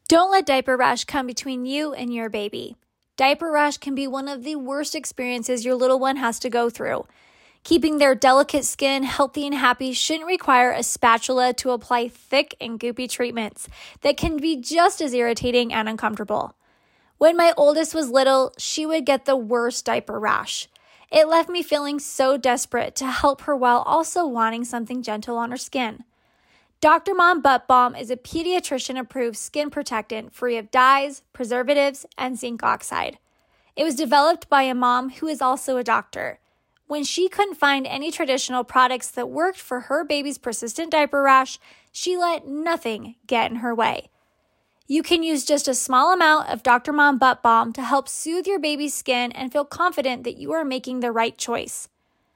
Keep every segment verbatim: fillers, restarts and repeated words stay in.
Don't let diaper rash come between you and your baby. Diaper rash can be one of the worst experiences your little one has to go through. Keeping their delicate skin healthy and happy shouldn't require a spatula to apply thick and goopy treatments that can be just as irritating and uncomfortable. When my oldest was little, she would get the worst diaper rash. It left me feeling so desperate to help her while also wanting something gentle on her skin. Doctor Mom Butt Balm is a pediatrician-approved skin protectant free of dyes, preservatives, and zinc oxide. It was developed by a mom who is also a doctor. When she couldn't find any traditional products that worked for her baby's persistent diaper rash, she let nothing get in her way. You can use just a small amount of Doctor Mom Butt Balm to help soothe your baby's skin and feel confident that you are making the right choice.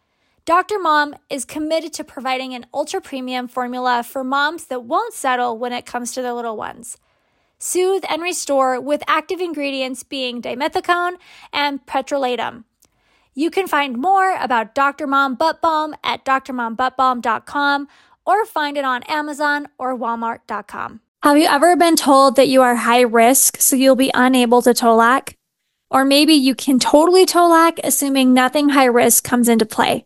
Doctor Mom is committed to providing an ultra-premium formula for moms that won't settle when it comes to their little ones. Soothe and restore with active ingredients being dimethicone and petrolatum. You can find more about Doctor Mom Butt Balm at d r mom butt balm dot com or find it on Amazon or walmart dot com. Have you ever been told that you are high risk, so you'll be unable to toe-lack? Or maybe you can totally toe-lack, assuming nothing high risk comes into play.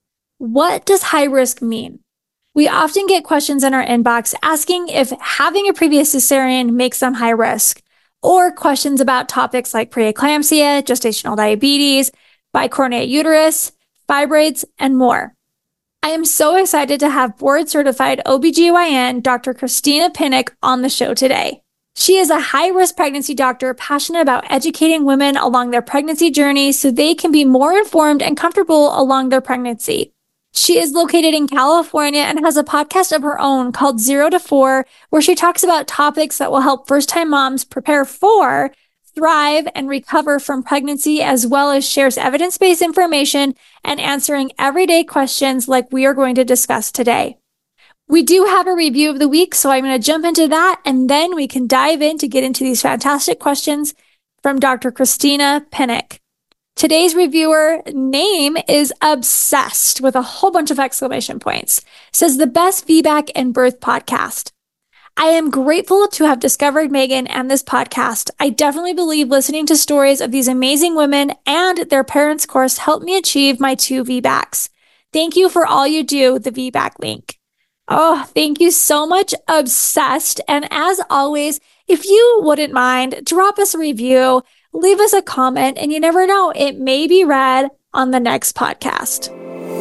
What does high risk mean? We often get questions in our inbox asking if having a previous cesarean makes them high risk, or questions about topics like preeclampsia, gestational diabetes, bicornuate uterus, fibroids, and more. I am so excited to have board-certified O B G Y N Doctor Christina Pinnock on the show today. She is a high-risk pregnancy doctor passionate about educating women along their pregnancy journey so they can be more informed and comfortable along their pregnancy. She is located in California and has a podcast of her own called Zero to Four, where she talks about topics that will help first-time moms prepare for, thrive, and recover from pregnancy, as well as shares evidence-based information and answering everyday questions like we are going to discuss today. We do have a review of the week, so I'm going to jump into that, and then we can dive in to get into these fantastic questions from Doctor Christina Pinnock. Today's reviewer name is obsessed with a whole bunch of exclamation points. Says the best V BAC and birth podcast. I am grateful to have discovered Megan and this podcast. I definitely believe listening to stories of these amazing women and their parents' course helped me achieve my two V BACs. Thank you for all you do, the V BAC link. Oh, thank you so much, obsessed. And as always, if you wouldn't mind, drop us a review. Leave us a comment, and you never know, it may be read on the next podcast.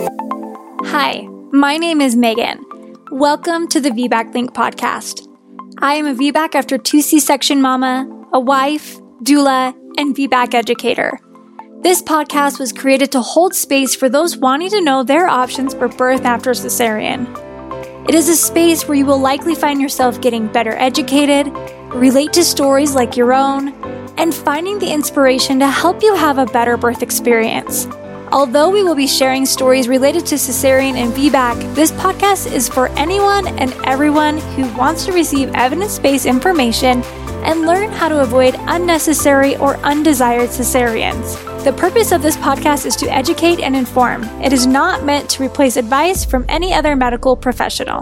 Hi, my name is Megan. Welcome to the V BAC Link podcast. I am a V BAC after two C-section mama, a wife, doula, and V BAC educator. This podcast was created to hold space for those wanting to know their options for birth after cesarean. It is a space where you will likely find yourself getting better educated, relate to stories like your own, and finding the inspiration to help you have a better birth experience. Although we will be sharing stories related to cesarean and V BAC, this podcast is for anyone and everyone who wants to receive evidence-based information and learn how to avoid unnecessary or undesired cesareans. The purpose of this podcast is to educate and inform. It is not meant to replace advice from any other medical professional.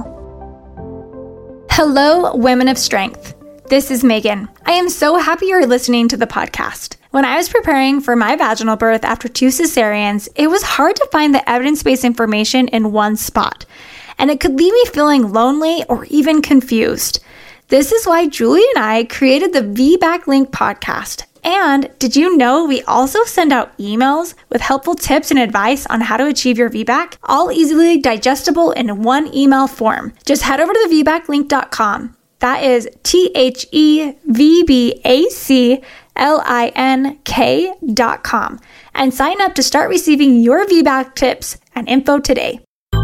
Hello, women of strength. This is Megan. I am so happy you're listening to the podcast. When I was preparing for my vaginal birth after two cesareans, it was hard to find the evidence-based information in one spot, and it could leave me feeling lonely or even confused. This is why Julie and I created the V BAC Link podcast. And did you know we also send out emails with helpful tips and advice on how to achieve your V BAC, all easily digestible in one email form? Just head over to the v bac link dot com. That is T H E V B A C L I N K dot com and sign up to start receiving your V BAC tips and info today.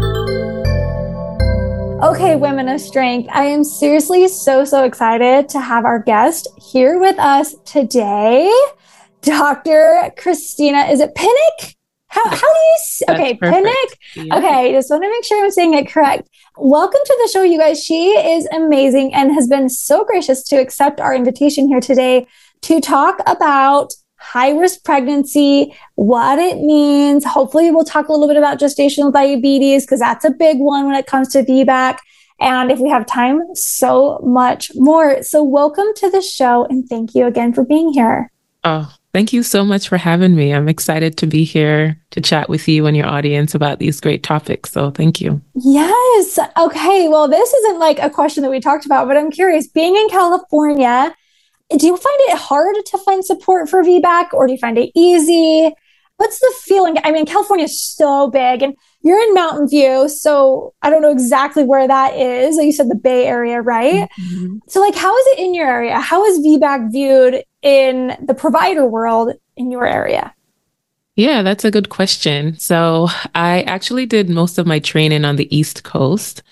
Okay, women of strength, I am seriously so, so excited to have our guest here with us today, Doctor Christina, is it Pinnock? How, how do you, s- okay, Pinnock? Yeah. Okay, just want to make sure I'm saying it correct. Welcome to the show, you guys. She is amazing and has been so gracious to accept our invitation here today to talk about high-risk pregnancy, what it means. Hopefully, we'll talk a little bit about gestational diabetes because that's a big one when it comes to V BAC. And if we have time, so much more. So welcome to the show and thank you again for being here. Oh, thank you so much for having me. I'm excited to be here to chat with you and your audience about these great topics. So thank you. Yes. Okay. Well, this isn't like a question that we talked about, but I'm curious, being in California, do you find it hard to find support for V BAC or do you find it easy? What's the feeling? I mean, California is so big and you're in Mountain View. So I don't know exactly where that is. You said the Bay Area, right? Mm-hmm. So like, how is it in your area? How is V BAC viewed in the provider world in your area? Yeah, that's a good question. So I actually did most of my training on the East Coast.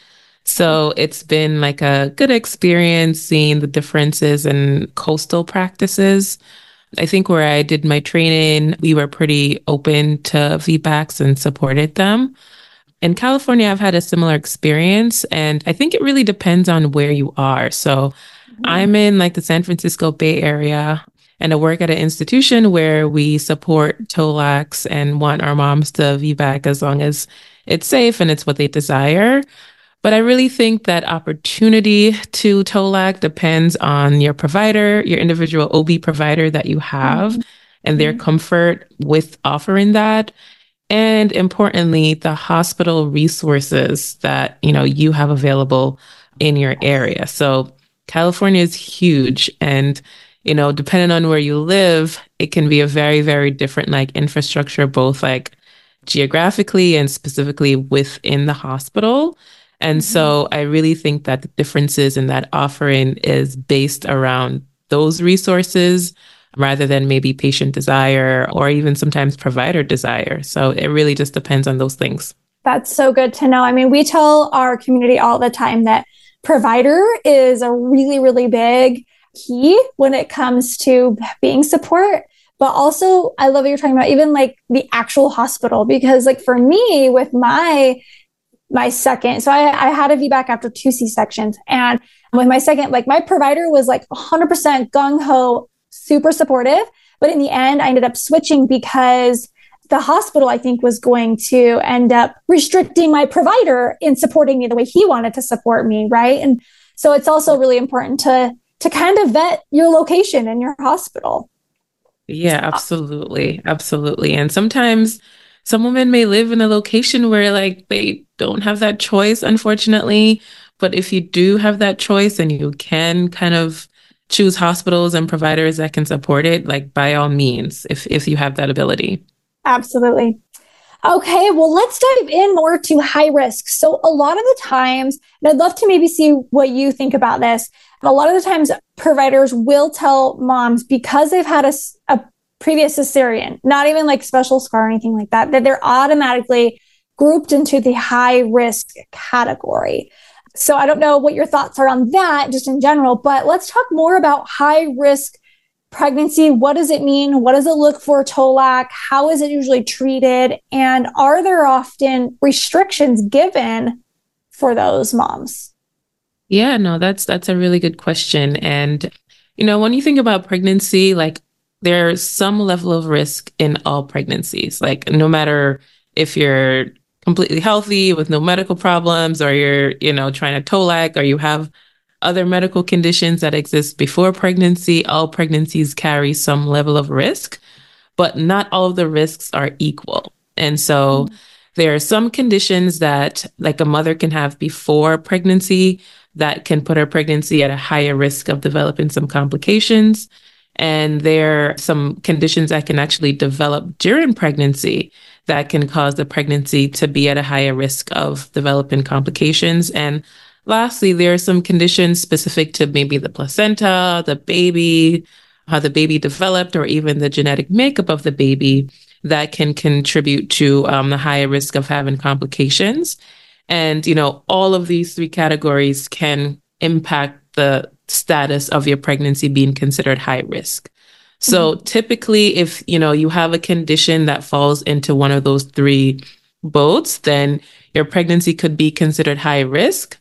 So it's been like a good experience seeing the differences in coastal practices. I think where I did my training, we were pretty open to V BACs and supported them. In California, I've had a similar experience, and I think it really depends on where you are. So mm-hmm. I'm in like the San Francisco Bay Area, and I work at an institution where we support TOLACs and want our moms to V BAC as long as it's safe and it's what they desire. But I really think that opportunity to TOLAC depends on your provider, your individual O B provider that you have, mm-hmm. and their comfort with offering that. And importantly, the hospital resources that, you know, you have available in your area. So California is huge. And, you know, depending on where you live, it can be a very, very different like infrastructure, both like geographically and specifically within the hospital. And mm-hmm. so I really think that the differences in that offering is based around those resources rather than maybe patient desire or even sometimes provider desire. So it really just depends on those things. That's so good to know. I mean, we tell our community all the time that provider is a really, really big key when it comes to being support. But also, I love what you're talking about, even like the actual hospital, because like for me with my my second, so I, I had a V BAC after two C-sections. And with my second, like my provider was like one hundred percent gung-ho, super supportive. But in the end, I ended up switching because the hospital, I think, was going to end up restricting my provider in supporting me the way he wanted to support me, right? And so it's also really important to to kind of vet your location and your hospital. Yeah, absolutely. Absolutely. And sometimes some women may live in a location where like they don't have that choice, unfortunately. But if you do have that choice and you can kind of choose hospitals and providers that can support it, like by all means, if if you have that ability. Absolutely. Okay, well, let's dive in more to high risk. So a lot of the times, and I'd love to maybe see what you think about this. A lot of the times providers will tell moms because they've had a, a previous cesarean, not even like special scar or anything like that, that they're automatically grouped into the high risk category. So I don't know what your thoughts are on that just in general, but let's talk more about high risk pregnancy. What does it mean? What does it look for TOLAC? How is it usually treated? And are there often restrictions given for those moms? Yeah, no, that's that's a really good question. And, you know, when you think about pregnancy, like there's some level of risk in all pregnancies, like no matter if you're completely healthy with no medical problems or you're, you know, trying to TOLAC or you have other medical conditions that exist before pregnancy, all pregnancies carry some level of risk, but not all of the risks are equal. And so mm-hmm. there are some conditions that like a mother can have before pregnancy that can put her pregnancy at a higher risk of developing some complications. And there are some conditions that can actually develop during pregnancy that can cause the pregnancy to be at a higher risk of developing complications. And lastly, there are some conditions specific to maybe the placenta, the baby, how the baby developed, or even the genetic makeup of the baby that can contribute to um, the higher risk of having complications. And, you know, all of these three categories can impact the status of your pregnancy being considered high risk. So mm-hmm. typically, if, you know, you have a condition that falls into one of those three boats, then your pregnancy could be considered high risk.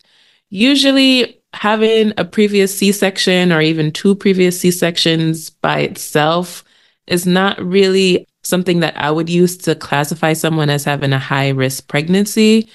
Usually having a previous C-section or even two previous C-sections by itself is not really something that I would use to classify someone as having a high risk pregnancy.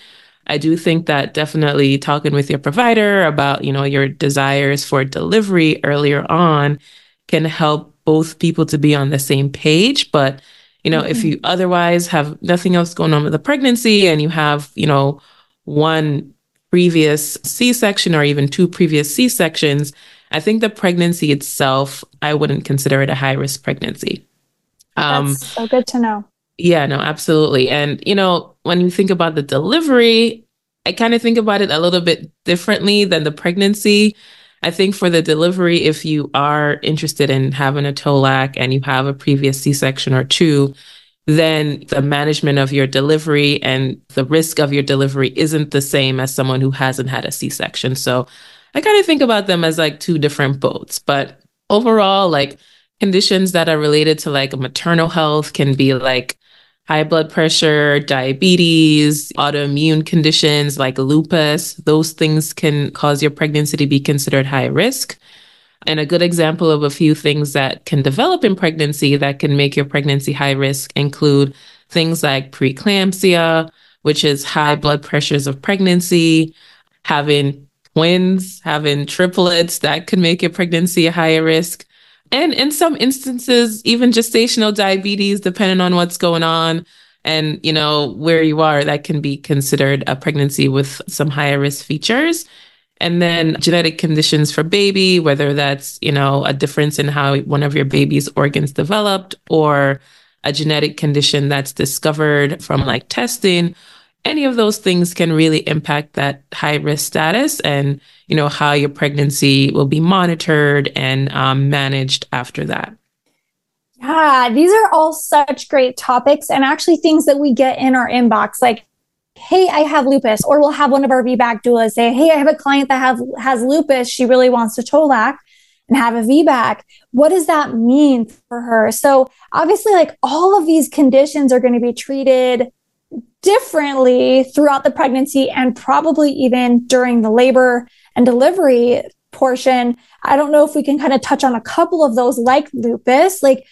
I do think that definitely talking with your provider about, you know, your desires for delivery earlier on can help both people to be on the same page. But, you know, if you otherwise have nothing else going on with the pregnancy and you have, you know, one previous C-section or even two previous C-sections, I think the pregnancy itself, I wouldn't consider it a high-risk pregnancy. Um, That's so good to know. Yeah, no, absolutely. And, you know, when you think about the delivery, I kind of think about it a little bit differently than the pregnancy. I think for the delivery, if you are interested in having a Tolac and you have a previous C-section or two, then the management of your delivery and the risk of your delivery isn't the same as someone who hasn't had a C-section. So I kind of think about them as like two different boats. But overall, like conditions that are related to like maternal health can be like high blood pressure, diabetes, autoimmune conditions like lupus. Those things can cause your pregnancy to be considered high risk. And a good example of a few things that can develop in pregnancy that can make your pregnancy high risk include things like preeclampsia, which is high blood pressures of pregnancy, having twins, having triplets, that could make your pregnancy a higher risk. And in some instances, even gestational diabetes, depending on what's going on and, you know, where you are, that can be considered a pregnancy with some higher risk features. And then genetic conditions for baby, whether that's, you know, a difference in how one of your baby's organs developed or a genetic condition that's discovered from like testing. Any of those things can really impact that high risk status and, you know, how your pregnancy will be monitored and um, managed after that. Yeah, these are all such great topics and actually things that we get in our inbox. Like, hey, I have lupus, or we'll have one of our V BAC doulas say, hey, I have a client that have, has lupus. She really wants to Tolac and have a V BAC. What does that mean for her? So obviously, like all of these conditions are going to be treated differently throughout the pregnancy and probably even during the labor and delivery portion. I don't know if we can kind of touch on a couple of those like lupus. Like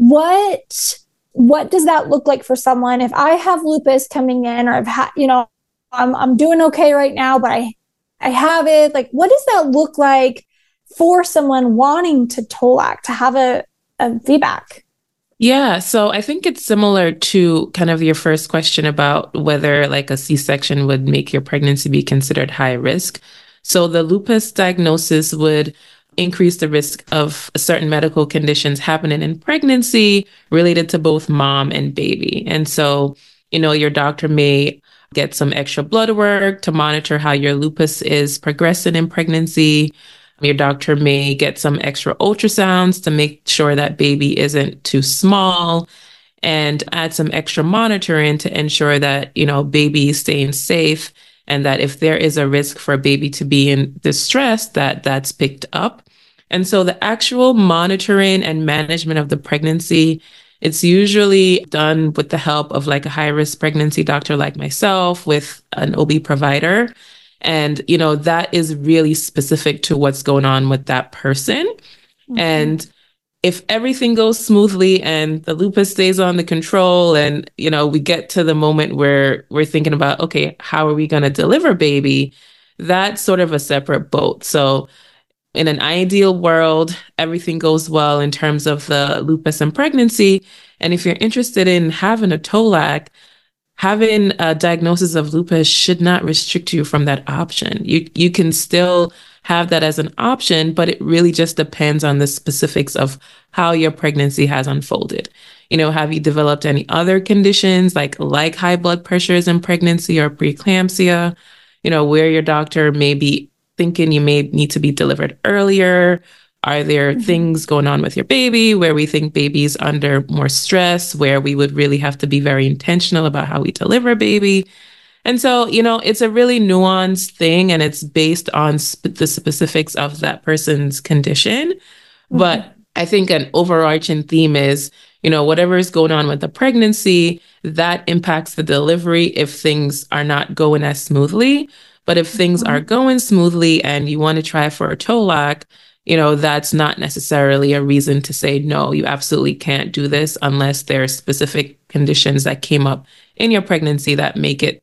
what, what does that look like for someone? If I have lupus coming in or I've had, you know, I'm, I'm doing okay right now, but I, I have it. Like, what does that look like for someone wanting to Tolac, to have a, a V BAC? Yeah, so I think it's similar to kind of your first question about whether like a C-section would make your pregnancy be considered high risk. So the lupus diagnosis would increase the risk of certain medical conditions happening in pregnancy related to both mom and baby. And so, you know, your doctor may get some extra blood work to monitor how your lupus is progressing in pregnancy. Your doctor may get some extra ultrasounds to make sure that baby isn't too small and add some extra monitoring to ensure that, you know, baby is staying safe and that if there is a risk for a baby to be in distress, that that's picked up. And so the actual monitoring and management of the pregnancy, it's usually done with the help of like a high risk pregnancy doctor like myself with an O B provider. And, you know, that is really specific to what's going on with that person. Mm-hmm. And if everything goes smoothly and the lupus stays on the control and, you know, we get to the moment where we're thinking about, okay, how are we going to deliver baby? That's sort of a separate boat. So in an ideal world, everything goes well in terms of the lupus and pregnancy. And if you're interested in having a Tolac, having a diagnosis of lupus should not restrict you from that option. You you can still have that as an option, but it really just depends on the specifics of how your pregnancy has unfolded. You know, have you developed any other conditions like like high blood pressures in pregnancy or preeclampsia? You know, where your doctor may be thinking you may need to be delivered earlier. Are there mm-hmm. things going on with your baby where we think baby's under more stress, where we would really have to be very intentional about how we deliver baby? And so, you know, it's a really nuanced thing and it's based on sp- the specifics of that person's condition. Mm-hmm. But I think an overarching theme is, you know, whatever is going on with the pregnancy, that impacts the delivery if things are not going as smoothly. But if things mm-hmm. are going smoothly and you want to try for a Tolac, you know, that's not necessarily a reason to say, no, you absolutely can't do this unless there are specific conditions that came up in your pregnancy that make it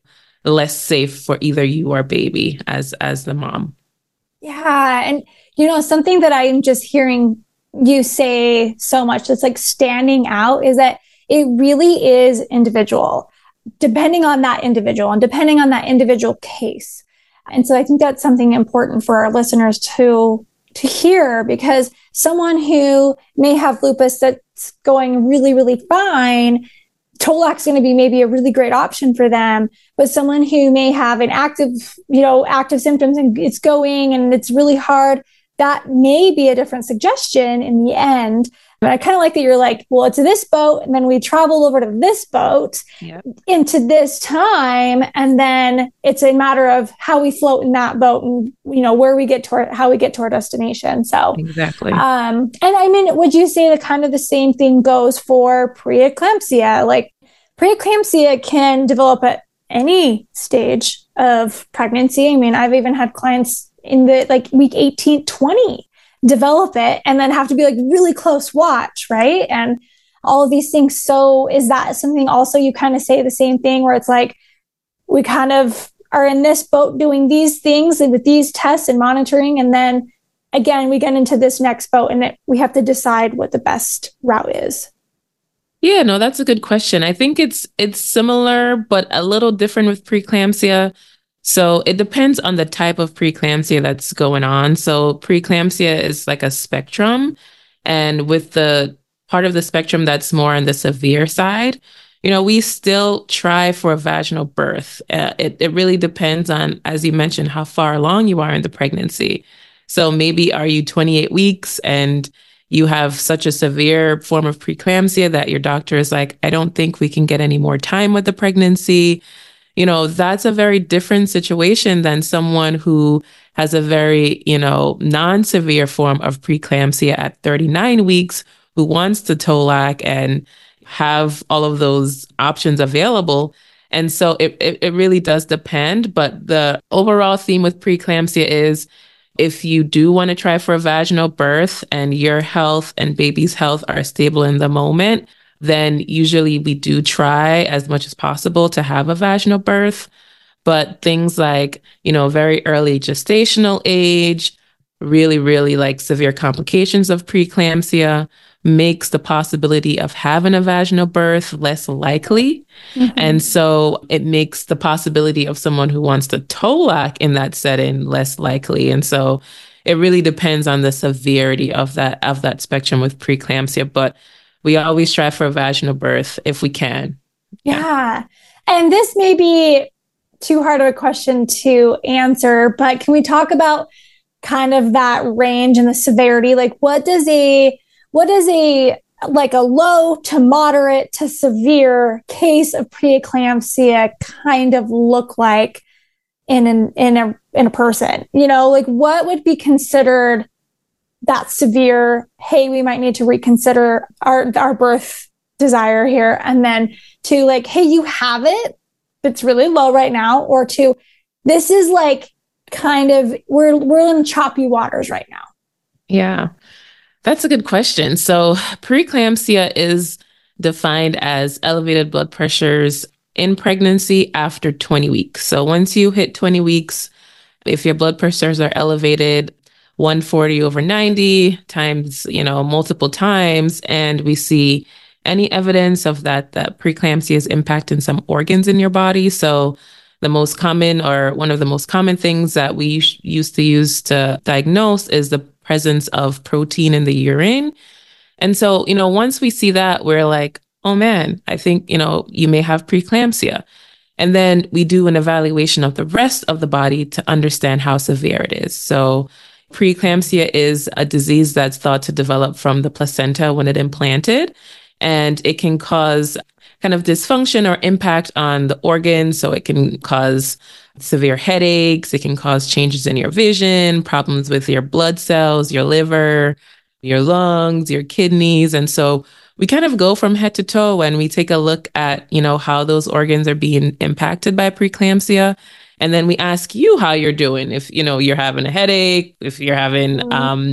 less safe for either you or baby as as the mom. Yeah. And, you know, something that I'm just hearing you say so much that's like standing out is that it really is individual, depending on that individual and depending on that individual case. And so I think that's something important for our listeners to to hear, because someone who may have lupus that's going really, really fine, Tolac's going to be maybe a really great option for them. But someone who may have an active, you know, active symptoms and it's going and it's really hard, that may be a different suggestion in the end. But I kind of like that you're like, well, it's this boat, and then we travel over to this boat yep. into this time, and then it's a matter of how we float in that boat, and you know where we get to our, how we get to our destination. So exactly. Um, and I mean, would you say that kind of the same thing goes for preeclampsia? Like preeclampsia can develop at any stage of pregnancy. I mean, I've even had clients in the like week eighteen, twenty develop it and then have to be like really close watch, right? And all of these things. So is that something also you kind of say the same thing where it's like, we kind of are in this boat doing these things and with these tests and monitoring. And then again, we get into this next boat and it, we have to decide what the best route is. Yeah, no, that's a good question. I think it's, it's similar, but a little different with preeclampsia. So it depends on the type of preeclampsia that's going on. So preeclampsia is like a spectrum. And with the part of the spectrum that's more on the severe side, you know, we still try for a vaginal birth. Uh, it, it really depends on, as you mentioned, how far along you are in the pregnancy. So maybe are you twenty-eight weeks and you have such a severe form of preeclampsia that your doctor is like, I don't think we can get any more time with the pregnancy. You know, that's a very different situation than someone who has a very, you know, non-severe form of preeclampsia at thirty-nine weeks, who wants to Tolac and have all of those options available. And so it, it, it really does depend. But the overall theme with preeclampsia is if you do want to try for a vaginal birth and your health and baby's health are stable in the moment, then usually we do try as much as possible to have a vaginal birth. But things like, you know, very early gestational age, really, really like severe complications of preeclampsia makes the possibility of having a vaginal birth less likely. Mm-hmm. And so it makes the possibility of someone who wants to Tolac in that setting less likely. And so it really depends on the severity of that, of that spectrum with preeclampsia. But we always strive for a vaginal birth if we can. Yeah. yeah. And this may be too hard of a question to answer, but can we talk about kind of that range and the severity? Like what does a, what does a, like a low to moderate to severe case of preeclampsia kind of look like in an, in a, in a person? You know, like what would be considered that severe, hey, we might need to reconsider our, our birth desire here. And then to like, hey, you have it, it's really low right now. Or to, this is like kind of, we're, we're in choppy waters right now. Yeah, that's a good question. So preeclampsia is defined as elevated blood pressures in pregnancy after twenty weeks. So once you hit twenty weeks, if your blood pressures are elevated, one forty over ninety times, you know, multiple times, and we see any evidence of that, that preeclampsia is impacting some organs in your body. So the most common, or one of the most common things that we used to use to diagnose is the presence of protein in the urine. And so, you know, once we see that, we're like, oh man, I think, you know, you may have preeclampsia. And then we do an evaluation of the rest of the body to understand how severe it is. So preeclampsia is a disease that's thought to develop from the placenta when it implanted, and it can cause kind of dysfunction or impact on the organs. So it can cause severe headaches. It can cause changes in your vision, problems with your blood cells, your liver, your lungs, your kidneys. And so we kind of go from head to toe and we take a look at, you know, how those organs are being impacted by preeclampsia. And then we ask you how you're doing. If, you know, you're having a headache, if you're having, mm-hmm. um,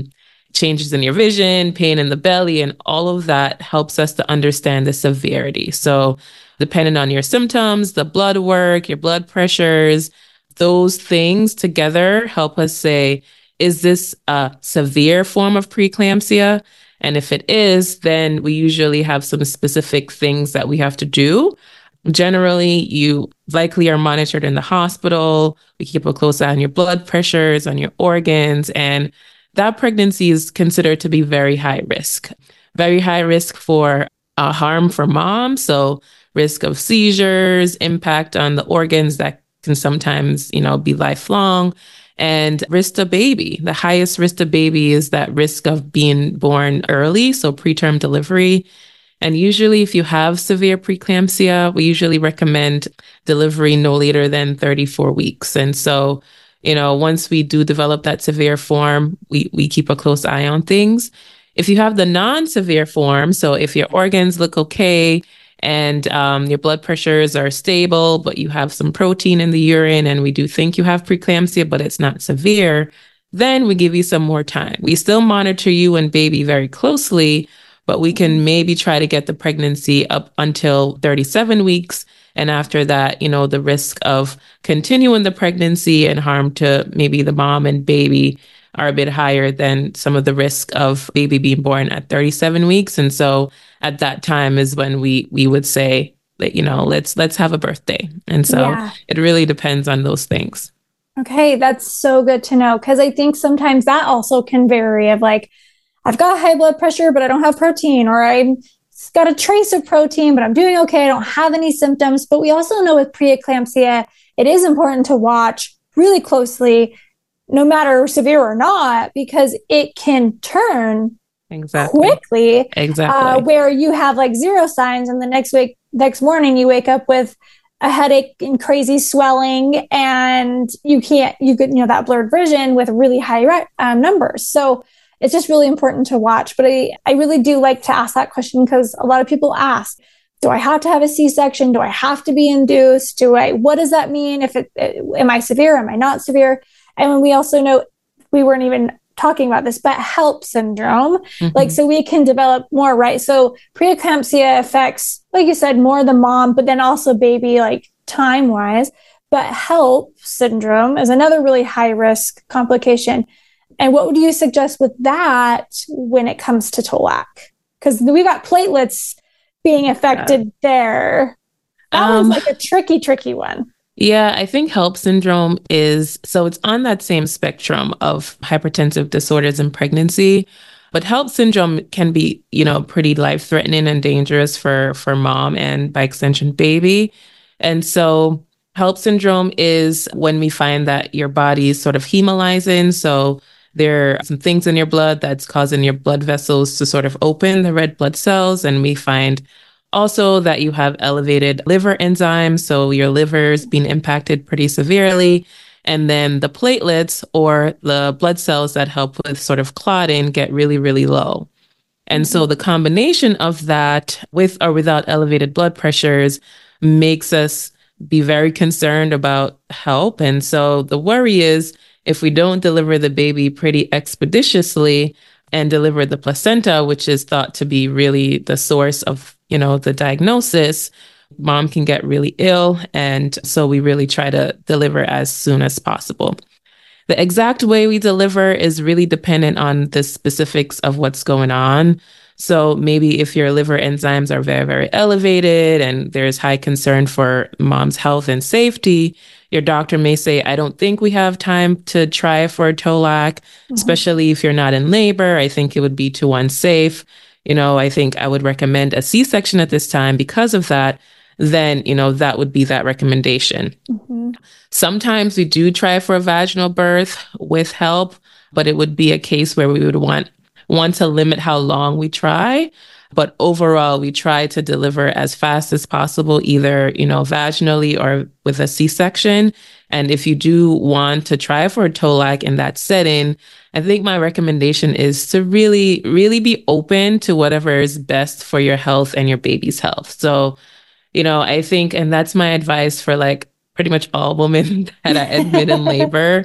changes in your vision, pain in the belly, and all of that helps us to understand the severity. So depending on your symptoms, the blood work, your blood pressures, those things together help us say, is this a severe form of preeclampsia? And if it is, then we usually have some specific things that we have to do. Generally, you likely are monitored in the hospital. We keep a close eye on your blood pressures, on your organs, and that pregnancy is considered to be very high risk. Very high risk for uh, harm for mom. So risk of seizures, impact on the organs that can sometimes, you know, be lifelong, and risk to baby. The highest risk to baby is that risk of being born early, so preterm delivery. And usually if you have severe preeclampsia, we usually recommend delivery no later than thirty-four weeks. And so, you know, once we do develop that severe form, we, we keep a close eye on things. If you have the non-severe form, so if your organs look okay and um, your blood pressures are stable, but you have some protein in the urine and we do think you have preeclampsia, but it's not severe, then we give you some more time. We still monitor you and baby very closely, but we can maybe try to get the pregnancy up until thirty-seven weeks. And after that, you know, the risk of continuing the pregnancy and harm to maybe the mom and baby are a bit higher than some of the risk of baby being born at thirty-seven weeks. And so at that time is when we we would say that, you know, let's let's have a birthday. And so yeah. It really depends on those things. Okay, that's so good to know, because I think sometimes that also can vary of like, I've got high blood pressure, but I don't have protein, or I've got a trace of protein, but I'm doing okay. I don't have any symptoms. But we also know with preeclampsia, it is important to watch really closely, no matter severe or not, because it can turn exactly. quickly. Exactly. Uh, where you have like zero signs, and the next week, next morning, you wake up with a headache and crazy swelling, and you can't, you get, you know, that blurred vision with really high re- um, numbers. So it's just really important to watch. But I, I really do like to ask that question, because a lot of people ask, do I have to have a C-section? Do I have to be induced? Do I, what does that mean? If it, am I severe? Am I not severe? And when we also know, we weren't even talking about this, but HELLP syndrome, mm-hmm. like, so we can develop more, right? So preeclampsia affects, like you said, more the mom, but then also baby, like time wise. But HELLP syndrome is another really high risk complication. And what would you suggest with that when it comes to Tolac? Because we got platelets being affected yeah. there. That um, was like a tricky, tricky one. Yeah, I think HELLP syndrome is, so it's on that same spectrum of hypertensive disorders in pregnancy, but HELLP syndrome can be, you know, pretty life-threatening and dangerous for, for mom and by extension baby. And so HELLP syndrome is when we find that your body is sort of hemolyzing. So there are some things in your blood that's causing your blood vessels to sort of open, the red blood cells. And we find also that you have elevated liver enzymes. So your liver is being impacted pretty severely. And then the platelets, or the blood cells that help with sort of clotting, get really, really low. And mm-hmm. so the combination of that with or without elevated blood pressures makes us be very concerned about HELLP. And so the worry is, if we don't deliver the baby pretty expeditiously and deliver the placenta, which is thought to be really the source of, you know, the diagnosis, mom can get really ill. And so we really try to deliver as soon as possible. The exact way we deliver is really dependent on the specifics of what's going on. So maybe if your liver enzymes are very, very elevated and there's high concern for mom's health and safety, your doctor may say, I don't think we have time to try for Tolac, mm-hmm. especially if you're not in labor. I think it would be too unsafe. You know, I think I would recommend a C-section at this time because of that. Then, you know, that would be that recommendation. Mm-hmm. Sometimes we do try for a vaginal birth with HELLP, but it would be a case where we would want want to limit how long we try. But overall, we try to deliver as fast as possible, either, you know, vaginally or with a C-section. And if you do want to try for a Tolac in that setting, I think my recommendation is to really, really be open to whatever is best for your health and your baby's health. So, you know, I think, and that's my advice for like pretty much all women that I admit in labor,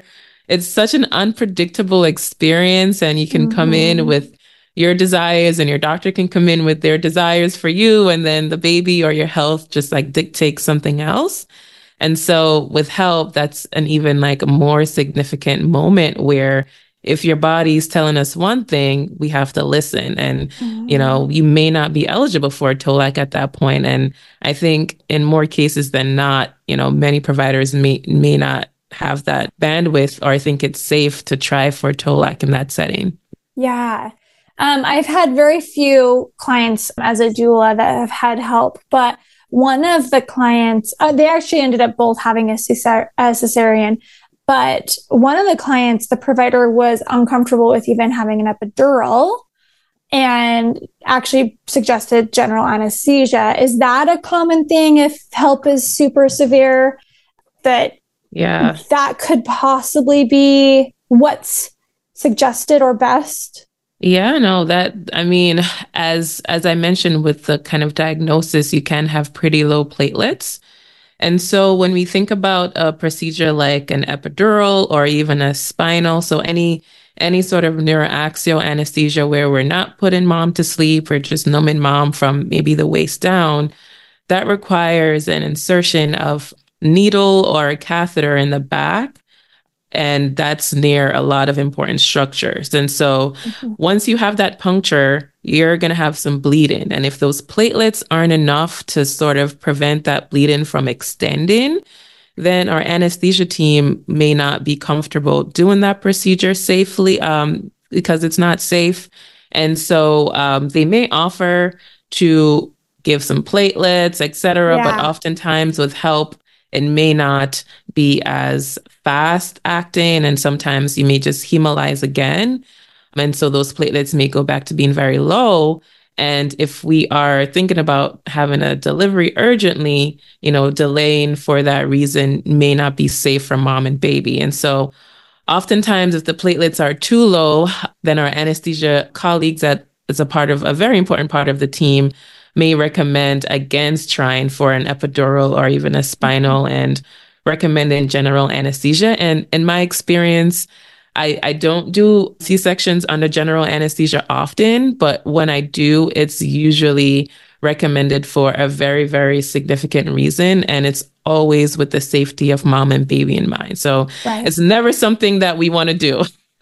it's such an unpredictable experience, and you can come in Mm-hmm. with your desires and your doctor can come in with their desires for you, and then the baby or your health just like dictates something else. And so with help, that's an even like a more significant moment where if your body's telling us one thing, we have to listen. And, you know, Mm-hmm. you may not be eligible for a Tolac at that point. And I think in more cases than not, you know, many providers may may not have that bandwidth, or I think it's safe to try for Tolac in that setting. Yeah. Um, I've had very few clients as a doula that have had help, but one of the clients, uh, they actually ended up both having a, cesar- a cesarean, but one of the clients, the provider was uncomfortable with even having an epidural and actually suggested general anesthesia. Is that a common thing if help is super severe, that Yeah. that could possibly be what's suggested or best? Yeah, no, that I mean, as as I mentioned with the kind of diagnosis, you can have pretty low platelets. And so when we think about a procedure like an epidural or even a spinal, so any any sort of neuroaxial anesthesia where we're not putting mom to sleep, we're just numbing mom from maybe the waist down, that requires an insertion of needle or a catheter in the back, and that's near a lot of important structures. And so Mm-hmm. once you have that puncture, you're going to have some bleeding. And if those platelets aren't enough to sort of prevent that bleeding from extending, then our anesthesia team may not be comfortable doing that procedure safely, um, because it's not safe. And so um, they may offer to give some platelets, et cetera. But Yeah. oftentimes with help, it may not be as fast acting. And sometimes you may just hemolyze again. And so those platelets may go back to being very low. And if we are thinking about having a delivery urgently, you know, delaying for that reason may not be safe for mom and baby. And so oftentimes, if the platelets are too low, then our anesthesia colleagues that is a part of a very important part of the team may recommend against trying for an epidural or even a spinal and recommending general anesthesia. And in my experience, I, I don't do C-sections under general anesthesia often, but when I do, it's usually recommended for a very, very significant reason. And it's always with the safety of mom and baby in mind. So Right. it's never something that we want to do.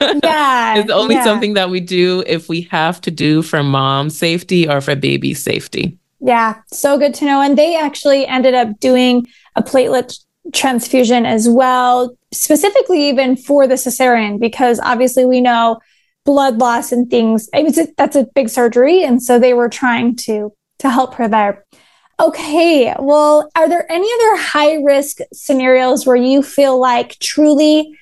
Yeah. It's only Yeah. something that we do if we have to do for mom's safety or for baby's safety. Yeah. So good to know. And they actually ended up doing a platelet transfusion as well, specifically even for the cesarean, because obviously we know blood loss and things, it was a, that's a big surgery. And so they were trying to, to help her there. Okay. Well, are there any other high risk scenarios where you feel like truly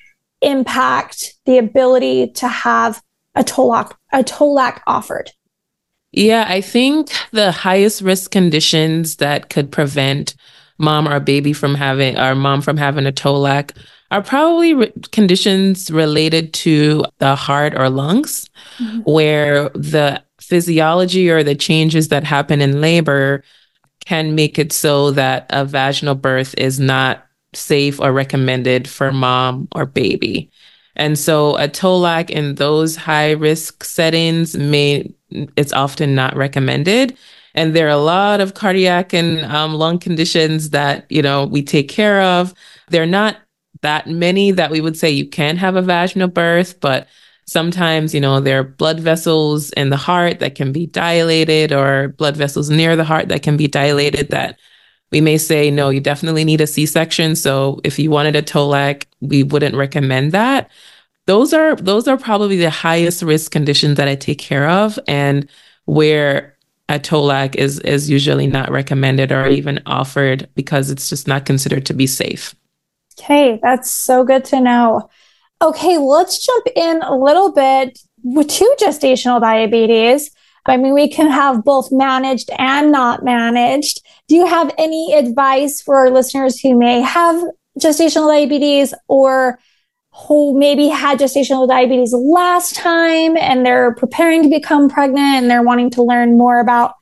impact the ability to have a Tolac, a Tolac offered? Yeah, I think the highest risk conditions that could prevent mom or baby from having, or mom from having a Tolac are probably re- conditions related to the heart or lungs, Mm-hmm. where the physiology or the changes that happen in labor can make it so that a vaginal birth is not safe or recommended for mom or baby. And so a Tolac in those high risk settings may, it's often not recommended. And there are a lot of cardiac and um, lung conditions that, you know, we take care of. There are not that many that we would say you can have a vaginal birth, but sometimes, you know, there are blood vessels in the heart that can be dilated, or blood vessels near the heart that can be dilated, that we may say, no, you definitely need a C-section. So if you wanted a Tolac, we wouldn't recommend that. Those are those are probably the highest risk conditions that I take care of, and where a Tolac is is usually not recommended or even offered because it's just not considered to be safe. Okay, that's so good to know. Okay, let's jump in a little bit to gestational diabetes. I mean, we can have both managed and not managed. Do you have any advice for our listeners who may have gestational diabetes, or who maybe had gestational diabetes last time and they're preparing to become pregnant and they're wanting to learn more about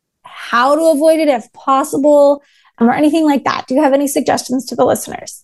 how to avoid it if possible, or anything like that? Do you have any suggestions to the listeners?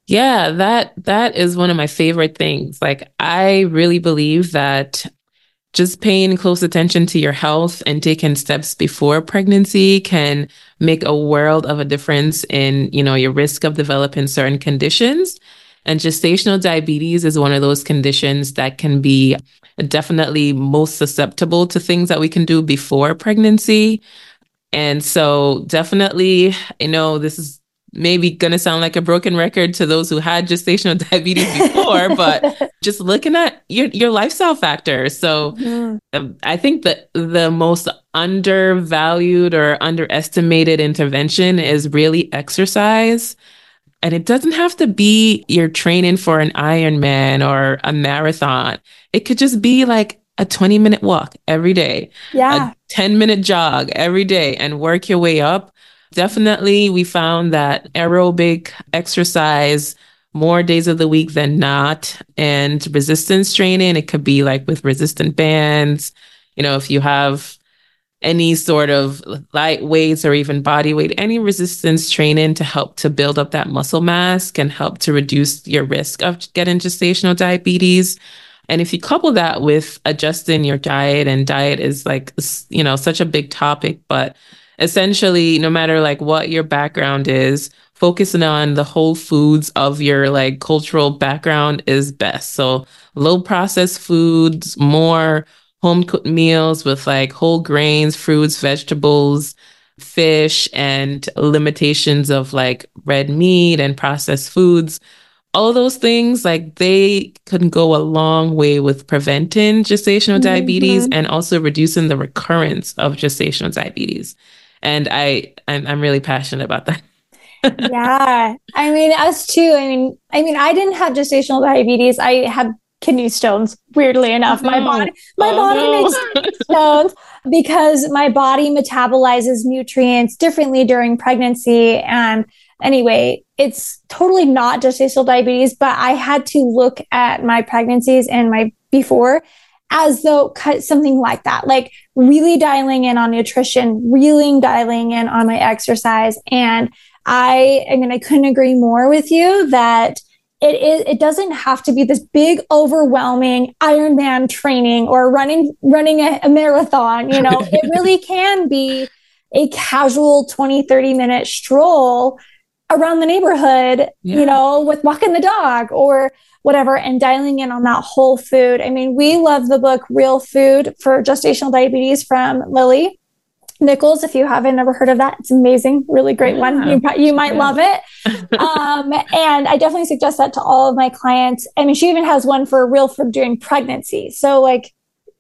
Yeah, that that is one of my favorite things. Like, I really believe that just paying close attention to your health and taking steps before pregnancy can make a world of a difference in, you know, your risk of developing certain conditions. And gestational diabetes is one of those conditions that can be definitely most susceptible to things that we can do before pregnancy. And so definitely, you know, this is maybe going to sound like a broken record to those who had gestational diabetes before, but just looking at your, your lifestyle factors. So Mhm. um, I think that the most undervalued or underestimated intervention is really exercise. And it doesn't have to be you're training for an Ironman or a marathon. It could just be like a twenty minute walk every day, a Yeah. ten minute jog every day, and work your way up. Definitely, we found that aerobic exercise more days of the week than not, and resistance training, it could be like with resistant bands. You know, if you have any sort of light weights or even body weight, any resistance training to help to build up that muscle mass can help to reduce your risk of getting gestational diabetes. And if you couple that with adjusting your diet, and diet is like, you know, such a big topic, but essentially, no matter like what your background is, focusing on the whole foods of your like cultural background is best. So low processed foods, more home cooked meals with like whole grains, fruits, vegetables, fish, and limitations of like red meat and processed foods. All those things, like they can go a long way with preventing gestational diabetes Mhm. and also reducing the recurrence of gestational diabetes. And I, I'm, I'm really passionate about that. Yeah. I mean, us too. I mean, I mean, I didn't have gestational diabetes. I had kidney stones, weirdly Oh enough. My body, no. my Oh body makes no. kidney stones because my body metabolizes nutrients differently during pregnancy. And anyway, it's totally not gestational diabetes, but I had to look at my pregnancies and my before as though something like that, like really dialing in on nutrition, really dialing in on my exercise. And I, I mean, I couldn't agree more with you that it is, it doesn't have to be this big, overwhelming Ironman training or running, running a, a marathon. You know, it really can be a casual twenty, thirty minute stroll around the neighborhood, Yeah. you know, with walking the dog or whatever, and dialing in on that whole food. I mean, we love the book Real Food for Gestational Diabetes from Lily Nichols. If you haven't ever heard of that, it's amazing. Really great Yeah. one. You, you might love it. um, and I definitely suggest that to all of my clients. I mean, she even has one for real food during pregnancy. So like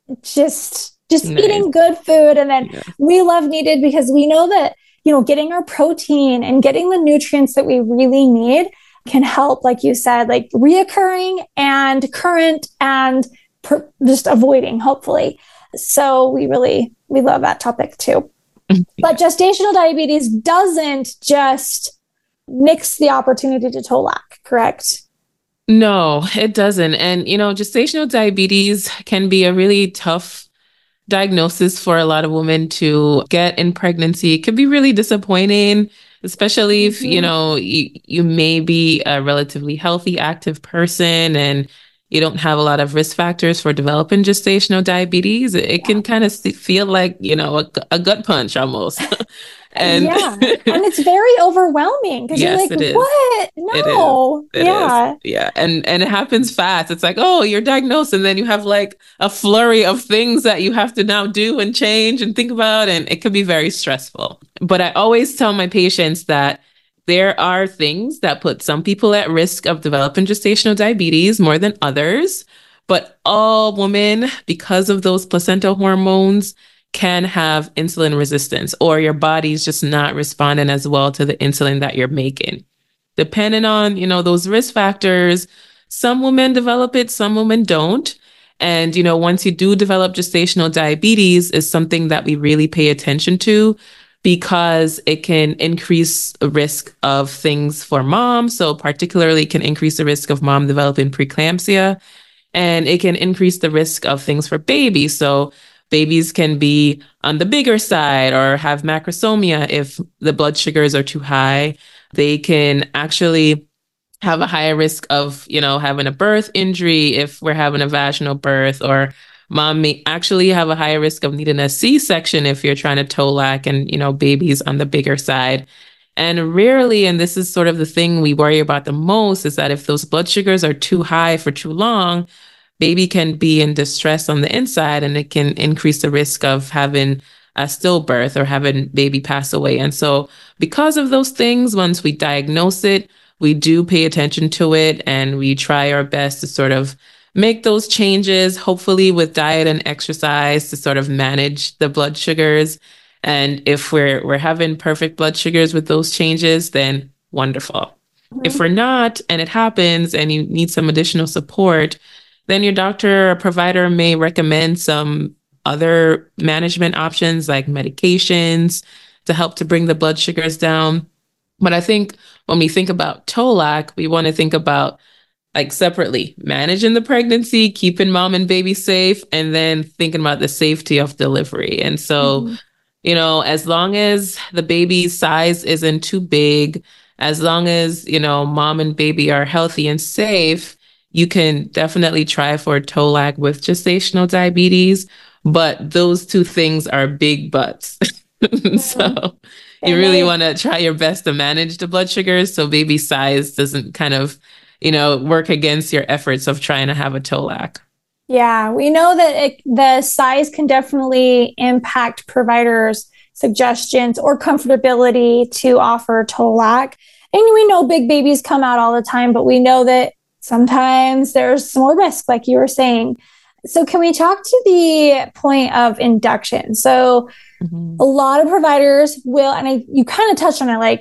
just, just Nice. eating good food. And then Yeah. we love Needed because we know that, you know, getting our protein and getting the nutrients that we really need can help, like you said, like reoccurring and current and per- just avoiding, hopefully. So we really, we love that topic too. But gestational diabetes doesn't just nix the opportunity to Tolac, correct? No, it doesn't. And, you know, gestational diabetes can be a really tough diagnosis for a lot of women to get in pregnancy. It can be really disappointing, especially if, you Mhm. know, you, you may be a relatively healthy, active person and you don't have a lot of risk factors for developing gestational diabetes. It can kind of feel like, you know, a, a gut punch almost. And Yeah. And it's very overwhelming because you're yes, like, it is. what? It is. No. It is. Yeah. Yeah. And and it happens fast. It's like, oh, you're diagnosed. And then you have like a flurry of things that you have to now do and change and think about. And it can be very stressful. But I always tell my patients that there are things that put some people at risk of developing gestational diabetes more than others. But all women, because of those placental hormones, can have insulin resistance, or your body's just not responding as well to the insulin that you're making. Depending on, you know, those risk factors, some women develop it, some women don't. And, you know, once you do develop gestational diabetes, is something that we really pay attention to because it can increase the risk of things for mom. So particularly can increase the risk of mom developing preeclampsia, and it can increase the risk of things for babies. So babies can be on the bigger side or have macrosomia if the blood sugars are too high. They can actually have a higher risk of, you know, having a birth injury if we're having a vaginal birth, or mom may actually have a higher risk of needing a C-section if you're trying to toe-lac and, you know, baby's on the bigger side. And rarely, and this is sort of the thing we worry about the most, is that if those blood sugars are too high for too long, baby can be in distress on the inside, and it can increase the risk of having a stillbirth or having baby pass away. And so because of those things, once we diagnose it, we do pay attention to it, and we try our best to sort of make those changes, hopefully with diet and exercise, to sort of manage the blood sugars. And if we're we're having perfect blood sugars with those changes, then wonderful. Mm-hmm. If we're not, and it happens and you need some additional support, then your doctor or provider may recommend some other management options like medications to help to bring the blood sugars down. But I think when we think about toe-lac, we want to think about like separately managing the pregnancy, keeping mom and baby safe, and then thinking about the safety of delivery. And so, mm-hmm. you know, as long as the baby's size isn't too big, as long as, you know, mom and baby are healthy and safe, you can definitely try for toe-lac with gestational diabetes. But those two things are big buts. Mm-hmm. So you really want to try your best to manage the blood sugars so baby size doesn't kind of, you know, work against your efforts of trying to have a toe-lac. Yeah, we know that it, the size can definitely impact providers' suggestions or comfortability to offer toe-lac. And we know big babies come out all the time, but we know that sometimes there's some more risk, like you were saying. So can we talk to the point of induction? So mm-hmm. a lot of providers will, and I, you kind of touched on it, like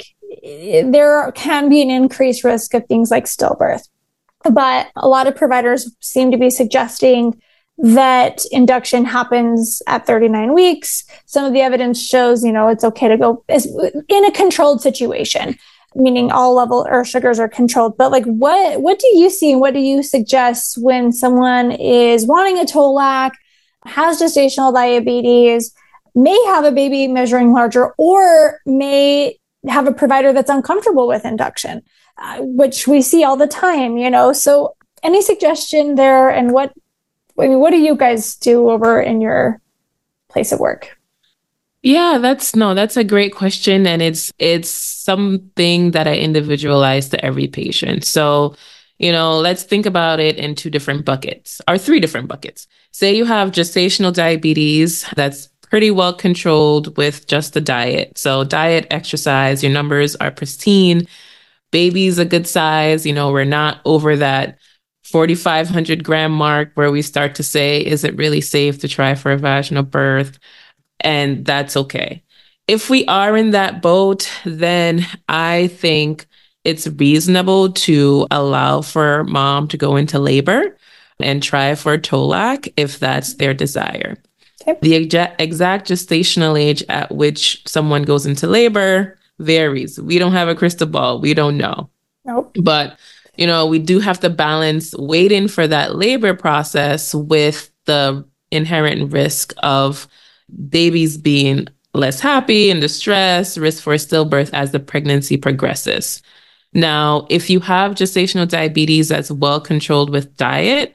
there can be an increased risk of things like stillbirth. But a lot of providers seem to be suggesting that induction happens at thirty-nine weeks. Some of the evidence shows, you know, it's okay to go in a controlled situation, meaning all level or sugars are controlled. But like, what, what do you see and what do you suggest when someone is wanting a toe-lac, has gestational diabetes, may have a baby measuring larger, or may have a provider that's uncomfortable with induction, uh, which we see all the time, you know? So any suggestion there, and what, I mean, what do you guys do over in your place of work? Yeah, that's no, that's a great question. And it's, it's something that I individualize to every patient. So, you know, let's think about it in two different buckets or three different buckets. Say you have gestational diabetes that's pretty well controlled with just the diet. So diet, exercise, your numbers are pristine. Baby's a good size. You know, we're not over that forty-five hundred gram mark where we start to say, is it really safe to try for a vaginal birth? And that's okay. If we are in that boat, then I think it's reasonable to allow for mom to go into labor and try for toe-lac if that's their desire. Okay. The exact, exact gestational age at which someone goes into labor varies. We don't have a crystal ball. We don't know. Nope. But, you know, we do have to balance waiting for that labor process with the inherent risk of babies being less happy and distressed, risk for stillbirth as the pregnancy progresses. Now, if you have gestational diabetes that's well controlled with diet,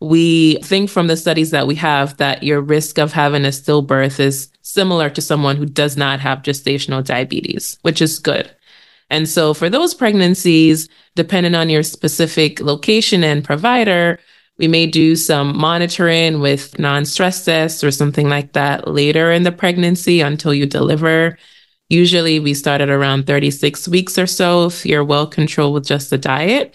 we think from the studies that we have that your risk of having a stillbirth is similar to someone who does not have gestational diabetes, which is good. And so for those pregnancies, depending on your specific location and provider, we may do some monitoring with non-stress tests or something like that later in the pregnancy until you deliver. Usually we start at around thirty-six weeks or so if you're well controlled with just the diet,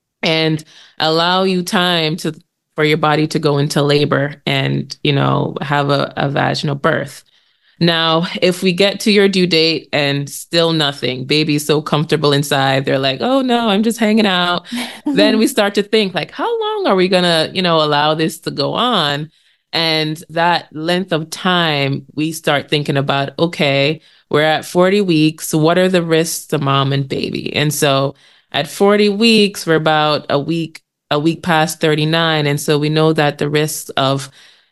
and allow you time to for your body to go into labor and, you know, have a, a vaginal birth. Now, if we get to your due date and still nothing, baby's so comfortable inside, they're like, oh no, I'm just hanging out. Then we start to think like, how long are we gonna, you know, allow this to go on? And that length of time, we start thinking about, okay, we're at forty weeks. What are the risks to mom and baby? And so at forty weeks, we're about a week, a week past thirty-nine. And so we know that the risks of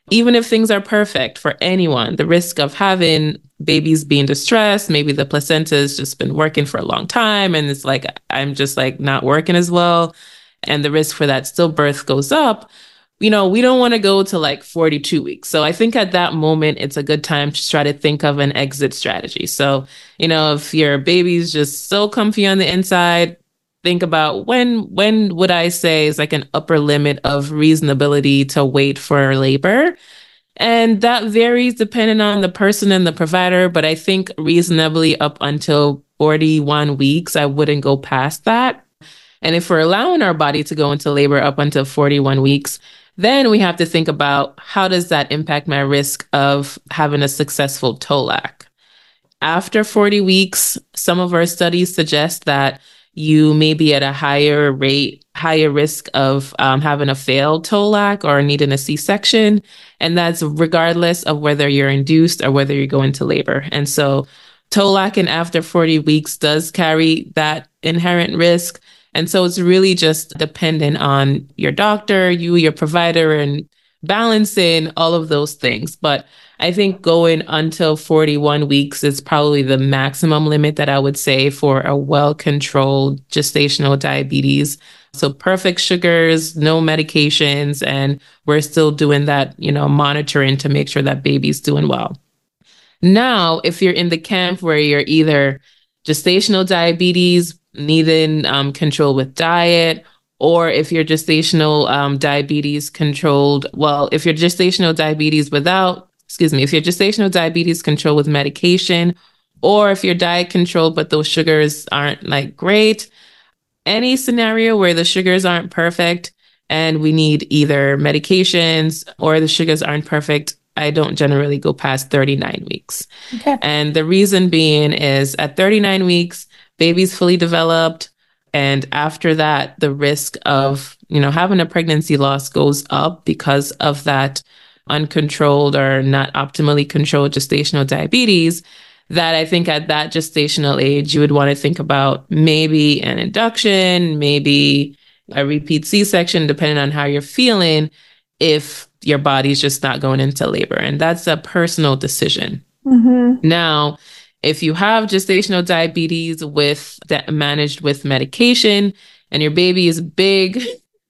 Even if things are perfect for anyone, the risk of having babies being distressed, maybe the placenta has just been working for a long time and it's like, I'm just like not working as well. And the risk for that stillbirth goes up. You know, we don't want to go to like forty-two weeks. So I think at that moment, it's a good time to try to think of an exit strategy. So, you know, if your baby's just so comfy on the inside, think about when, when would I say is like an upper limit of reasonability to wait for labor? And that varies depending on the person and the provider. But I think reasonably up until forty-one weeks, I wouldn't go past that. And if we're allowing our body to go into labor up until forty-one weeks, then we have to think about how does that impact my risk of having a successful T O L A C? After forty weeks, some of our studies suggest that you may be at a higher rate, higher risk of um, having a failed T O L A C or needing a C-section. And that's regardless of whether you're induced or whether you go into labor. And so T O L A C and after forty weeks does carry that inherent risk. And so it's really just dependent on your doctor, you, your provider, and balancing all of those things. But I think going until forty-one weeks is probably the maximum limit that I would say for a well-controlled gestational diabetes. So perfect sugars, no medications, and we're still doing that, you know, monitoring to make sure that baby's doing well. Now, if you're in the camp where you're either gestational diabetes, needing um, control with diet, or if you're gestational um, diabetes controlled, well, if you're gestational diabetes without, excuse me, if you're gestational diabetes controlled with medication, or if you're diet controlled, but those sugars aren't like great, any scenario where the sugars aren't perfect and we need either medications or the sugars aren't perfect, I don't generally go past thirty-nine weeks. Okay. And the reason being is at thirty-nine weeks, baby's fully developed. And after that, the risk of, you know, having a pregnancy loss goes up because of that uncontrolled or not optimally controlled gestational diabetes, that I think at that gestational age, you would want to think about maybe an induction, maybe a repeat C-section, depending on how you're feeling, if your body's just not going into labor. And that's a personal decision. Mm-hmm. Now, if you have gestational diabetes with that managed with medication and your baby is big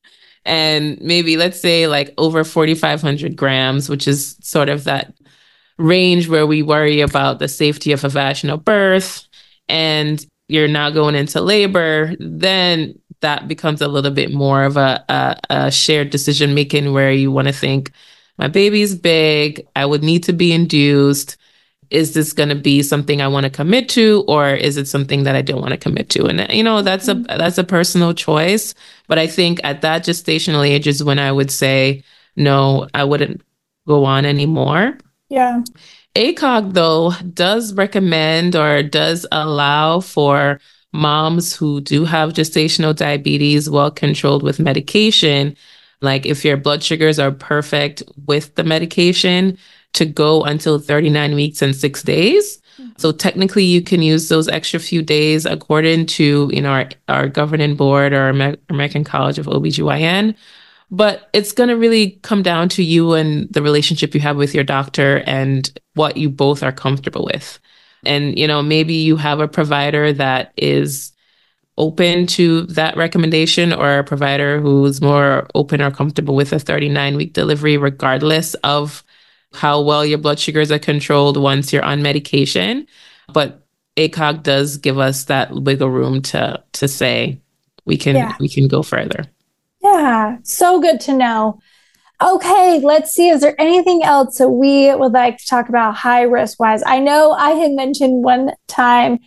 and maybe let's say like over forty-five hundred grams, which is sort of that range where we worry about the safety of a vaginal birth, and you're now going into labor, then that becomes a little bit more of a, a, a shared decision making where you want to think, my baby's big, I would need to be induced. Is this going to be something I want to commit to, or is it something that I don't want to commit to? And, you know, that's a, that's a personal choice. But I think at that gestational age is when I would say, no, I wouldn't go on anymore. Yeah. A C O G, though, does recommend or does allow for moms who do have gestational diabetes well controlled with medication, like if your blood sugars are perfect with the medication, to go until thirty-nine weeks and six days. Mm-hmm. So technically you can use those extra few days according to, you know, our, our governing board or American College of O B G Y N. But it's going to really come down to you and the relationship you have with your doctor and what you both are comfortable with. And, you know, maybe you have a provider that is open to that recommendation, or a provider who's more open or comfortable with a thirty-nine week delivery, regardless of how well your blood sugars are controlled once you're on medication. But A C O G does give us that wiggle room to to say we can yeah. we can go further. Yeah, so good to know. Okay, let's see. Is there anything else that we would like to talk about high risk wise? I know I had mentioned one time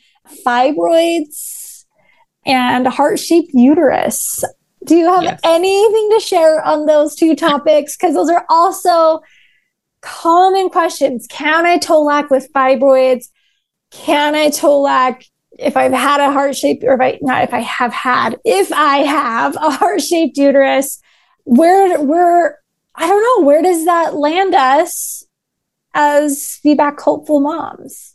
fibroids and heart-shaped uterus. Do you have yes. anything to share on those two topics? Because those are also common questions. Can I T O L A C with fibroids? Can I T O L A C if I've had a heart-shaped, or if I, not if I have had, if I have a heart-shaped uterus? Where, where, I don't know, where does that land us as feedback hopeful moms?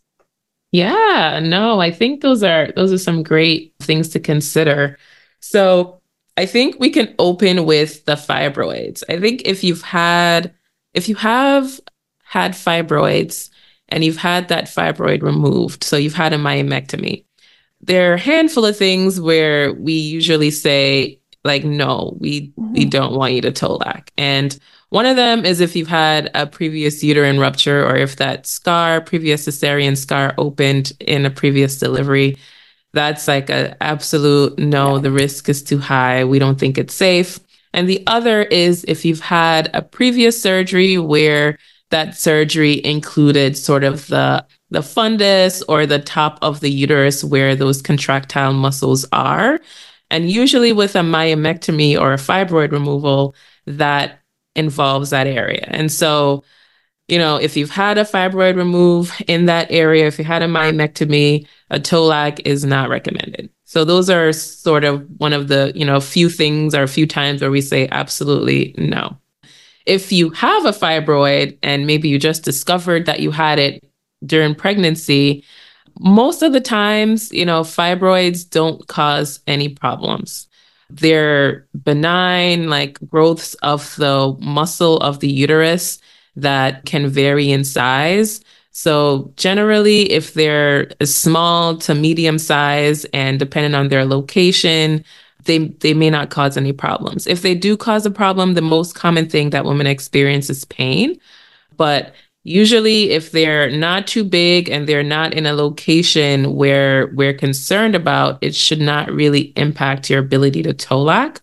Yeah, no, I think those are, those are some great things to consider. So I think we can open with the fibroids. I think if you've had if you have had fibroids and you've had that fibroid removed, so you've had a myomectomy, there are a handful of things where we usually say, like, no, we mm-hmm. we don't want you to Tolac. And one of them is if you've had a previous uterine rupture, or if that scar, previous cesarean scar, opened in a previous delivery. That's like an absolute no, the risk is too high. We don't think it's safe. And the other is if you've had a previous surgery where that surgery included sort of the the fundus or the top of the uterus where those contractile muscles are. And usually with a myomectomy or a fibroid removal, that involves that area. And so, you know, if you've had a fibroid remove in that area, if you had a myomectomy, a Tolac is not recommended. So those are sort of one of the, you know, few things or a few times where we say absolutely no. If you have a fibroid and maybe you just discovered that you had it during pregnancy, most of the times, you know, fibroids don't cause any problems. They're benign, like growths of the muscle of the uterus that can vary in size. So generally, if they're small to medium size and depending on their location, they they may not cause any problems. If they do cause a problem, the most common thing that women experience is pain. But usually, if they're not too big and they're not in a location where we're concerned about, it should not really impact your ability to Tolac.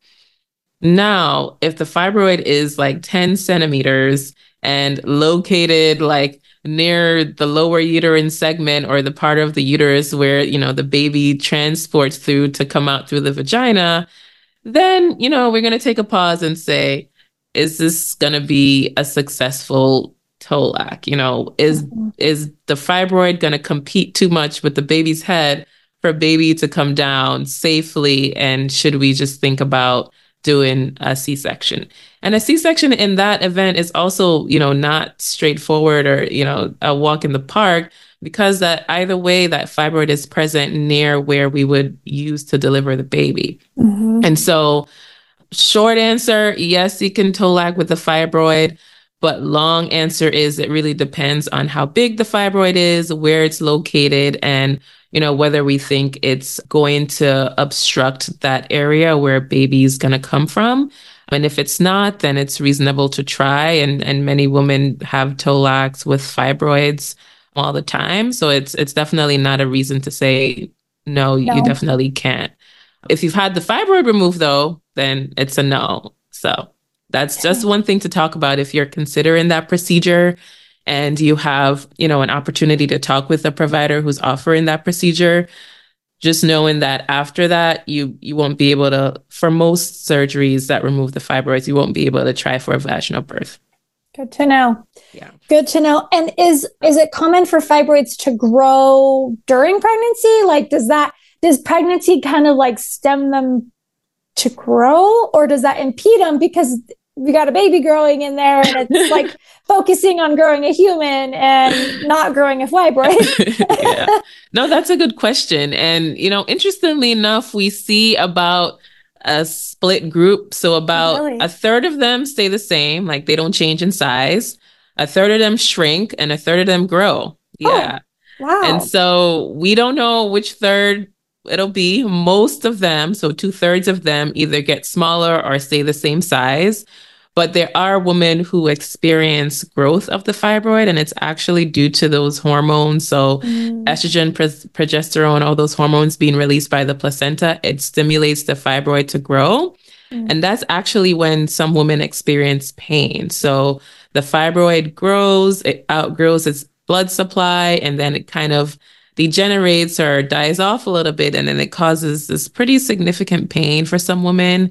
Now, if the fibroid is like ten centimeters and located like near the lower uterine segment or the part of the uterus where, you know, the baby transports through to come out through the vagina, then, you know, we're going to take a pause and say, is this going to be a successful Tolac? You know, is, mm-hmm. is the fibroid going to compete too much with the baby's head for baby to come down safely? And should we just think about doing a C-section? And a C-section in that event is also, you know, not straightforward or, you know, a walk in the park, because that either way that fibroid is present near where we would use to deliver the baby. Mm-hmm. And so short answer, yes, you can Tolac with the fibroid, but long answer is it really depends on how big the fibroid is, where it's located, and, you know, whether we think it's going to obstruct that area where baby is going to come from. And if it's not, then it's reasonable to try. And, and many women have Tolacs with fibroids all the time. So it's it's definitely not a reason to say, no, no, you definitely can't. If you've had the fibroid removed, though, then it's a no. So that's just one thing to talk about if you're considering that procedure and you have, you know, an opportunity to talk with a provider who's offering that procedure. Just knowing that after that, you you won't be able to, for most surgeries that remove the fibroids, you won't be able to try for a vaginal birth. Good to know. Yeah. Good to know. And is is it common for fibroids to grow during pregnancy? Like, does that, does pregnancy kind of like stem them to grow, or does that impede them because we got a baby growing in there and it's like focusing on growing a human and not growing a fibroid? Yeah. No, that's a good question. And, you know, interestingly enough, we see about a split group. So about really? a third of them stay the same, like they don't change in size. A third of them shrink and a third of them grow. Yeah. Oh, wow. And so we don't know which third it'll be. Most of them, so two thirds of them, either get smaller or stay the same size. But there are women who experience growth of the fibroid, and it's actually due to those hormones. So mm. estrogen, pre- progesterone, all those hormones being released by the placenta, it stimulates the fibroid to grow. Mm. And that's actually when some women experience pain. So the fibroid grows, it outgrows its blood supply, and then it kind of degenerates or dies off a little bit. And then it causes this pretty significant pain for some women.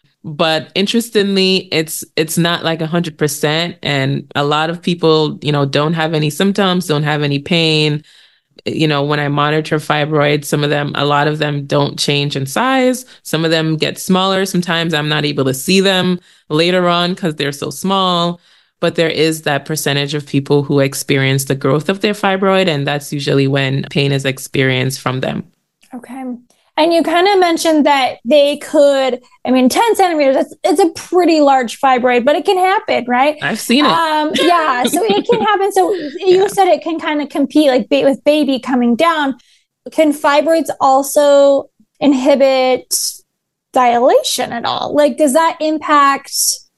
But interestingly, it's it's not like one hundred percent. And a lot of people, you know, don't have any symptoms, don't have any pain. You know, when I monitor fibroids, some of them, a lot of them don't change in size. Some of them get smaller. Sometimes I'm not able to see them later on because they're so small. But there is that percentage of people who experience the growth of their fibroid, and that's usually when pain is experienced from them. Okay. And you kind of mentioned that they could, I mean, ten centimeters, that's, it's a pretty large fibroid, but it can happen, right? I've seen it. Um, yeah, so it can happen. So you Yeah. said it can kind of compete like ba- with baby coming down. Can fibroids also inhibit dilation at all? Like, does that impact,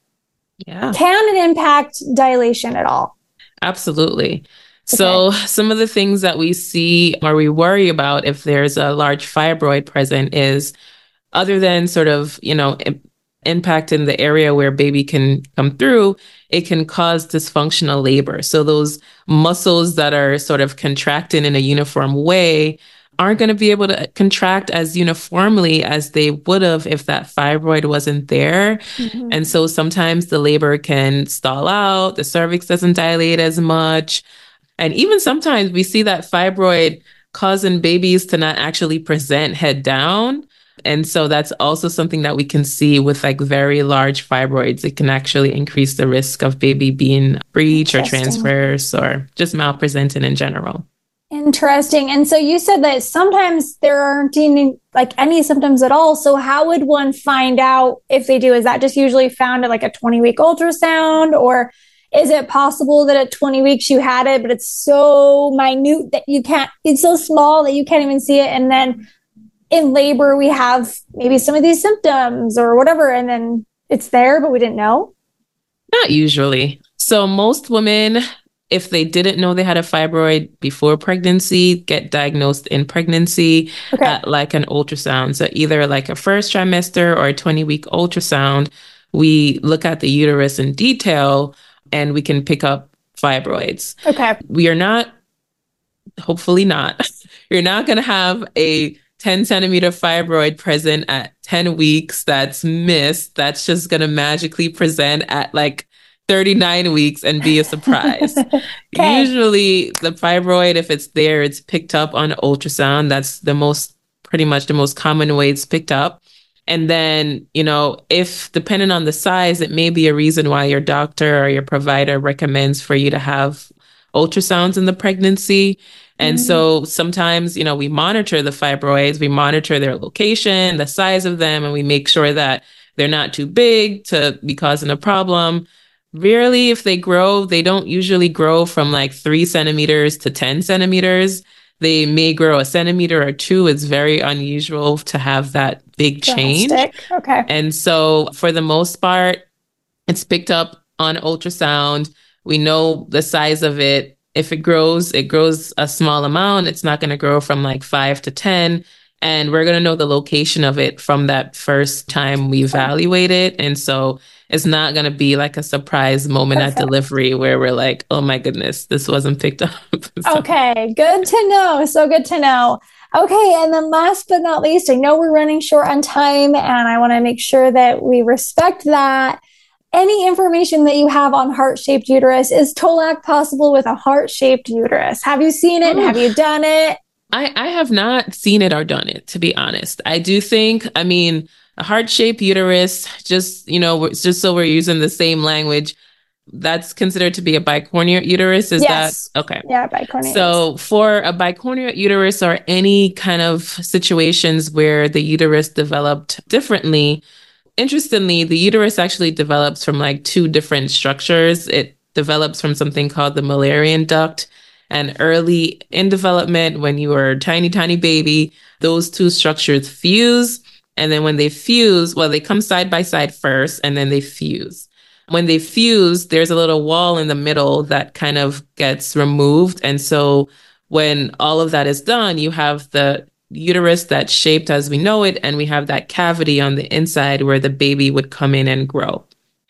Yeah. can it impact dilation at all? Absolutely. So Okay. some of the things that we see or we worry about if there's a large fibroid present is, other than sort of, you know, im- impact in the area where baby can come through, it can cause dysfunctional labor. So those muscles that are sort of contracting in a uniform way aren't going to be able to contract as uniformly as they would have if that fibroid wasn't there. Mhm. And so sometimes the labor can stall out, the cervix doesn't dilate as much. And even sometimes we see that fibroid causing babies to not actually present head down. And so that's also something that we can see with like very large fibroids. It can actually increase the risk of baby being breech or Interesting. transverse or just malpresenting in general. Interesting. And so you said that sometimes there aren't any, like any symptoms at all. So how would one find out if they do? Is that just usually found at like a twenty week ultrasound, or is it possible that at twenty weeks you had it, but it's so minute that you can't, it's so small that you can't even see it. And then in labor, we have maybe some of these symptoms or whatever, and then it's there, but we didn't know? Not usually. So most women, if they didn't know they had a fibroid before pregnancy, get diagnosed in pregnancy Okay. at like an ultrasound. So either like a first trimester or a twenty week ultrasound, we look at the uterus in detail and we can pick up fibroids. Okay. We are not, hopefully not, you're not going to have a ten centimeter fibroid present at ten weeks that's missed. That's just going to magically present at like thirty-nine weeks and be a surprise. Okay. Usually the fibroid, if it's there, it's picked up on ultrasound. That's the most, pretty much the most common way it's picked up. And then, you know, if depending on the size, it may be a reason why your doctor or your provider recommends for you to have ultrasounds in the pregnancy. And Mm. so sometimes, you know, we monitor the fibroids, we monitor their location, the size of them, and we make sure that they're not too big to be causing a problem. Rarely, if they grow, they don't usually grow from like three centimeters to ten centimeters. They may grow a centimeter or two. It's very unusual to have that big change. Drastic. Okay. And so for the most part, it's picked up on ultrasound. We know the size of it. If it grows, it grows a small amount. It's not going to grow from like five to ten. And we're going to know the location of it from that first time we evaluate it. And so it's not going to be like a surprise moment Perfect. at delivery where we're like, oh my goodness, this wasn't picked up. So- Okay, good to know. So good to know. Okay, and then last but not least, I know we're running short on time, and I want to make sure that we respect that. Any information that you have on heart-shaped uterus, is Tolac possible with a heart-shaped uterus? Have you seen it? Ooh. Have you done it? I, I have not seen it or done it, to be honest. I do think, I mean, a heart-shaped uterus, just, you know, we're- just so we're using the same language, that's considered to be a bicornuate uterus. Is Yes. that okay? Yeah, bicornuate. So for a bicornuate uterus or any kind of situations where the uterus developed differently, interestingly, the uterus actually develops from like two different structures. It develops from something called the Mullerian duct. And early in development, when you were a tiny, tiny baby, those two structures fuse. And then when they fuse, well, they come side by side first, and then they fuse. When they fuse, there's a little wall in the middle that kind of gets removed. And so when all of that is done, you have the uterus that's shaped as we know it, and we have that cavity on the inside where the baby would come in and grow.